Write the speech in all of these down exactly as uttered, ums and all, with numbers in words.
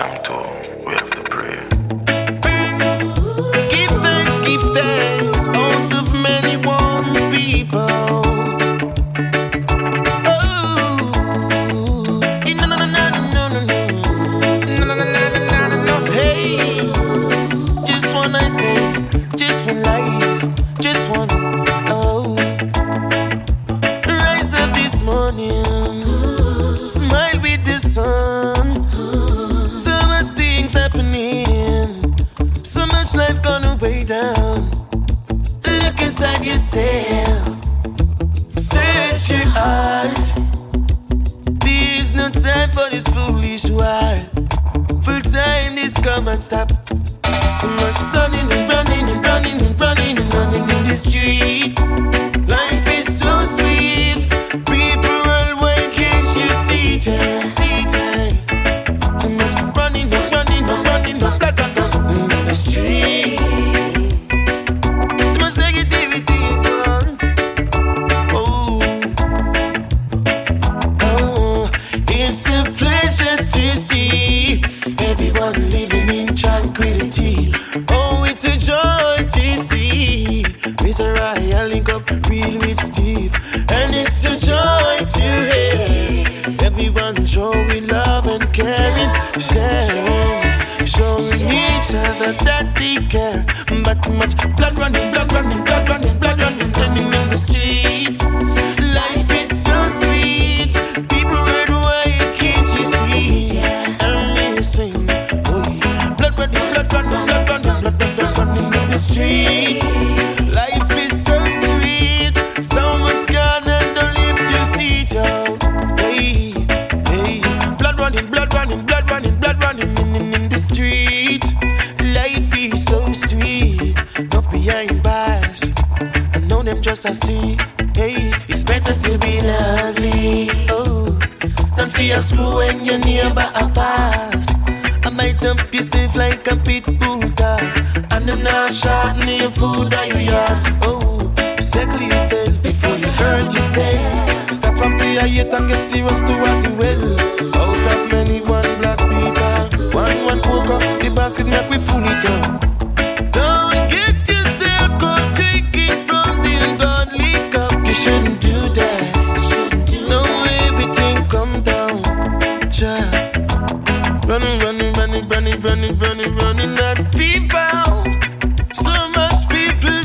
time to, we have to pray. Give thanks, give thanks, out of many one people. I say, just one life, just one, oh. Rise up this morning, smile with the sun. So much things happening, so much life gonna weigh down. Look inside yourself, search your heart. There's no time for this foolish war. Full time, this come and stop. So much running and running and running and running and running in the street. Life is so sweet. People worldwide, can't you see time? See time. So much running and running and running and blah, blah, blah, in the street. Too much negativity, girl. Oh, oh, it's a pleasure to see everyone living in tranquility. Oh, it's a joy to see Mister Ryan link up real with Steve. And it's a joy to hear everyone showing love and caring, sharing, showing each other that they care. But too much blood running, blood running, blood running, blood running, running in the street. Life is so sweet. People worldwide, can't you see? And listen, oh, blood running, blood running, blood running, blood running, blood running in the street. Life is so sweet, so much gone and don't live to see it out. Hey, hey, blood running, blood running, blood running, blood running in, in, in the street. Life is so sweet, not behind bars. I know them just as see. Hey, it's better to be lovely, oh, than fear screw when your neighbor a pass. I might dump yourself like a pit bull car, and them not shorten your food or your yard. Oh, settle yourself before you hurt yourself. Stop from prayer yet and get serious to what you will. Out of many one black people, one one poke up the basket make we full it up. Don't get yourself caught drinking from the ungodly cup. You shouldn't do that. No, everything come down. Child. Running, running, running, running, running, running, running at people. So much people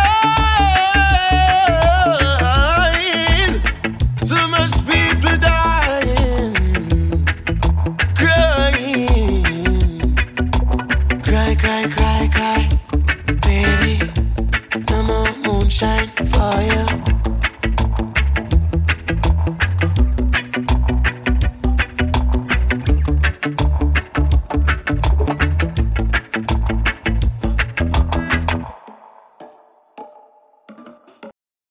dying. So much people dying. Crying. Cry, cry, cry, cry. Baby, no more moonshine.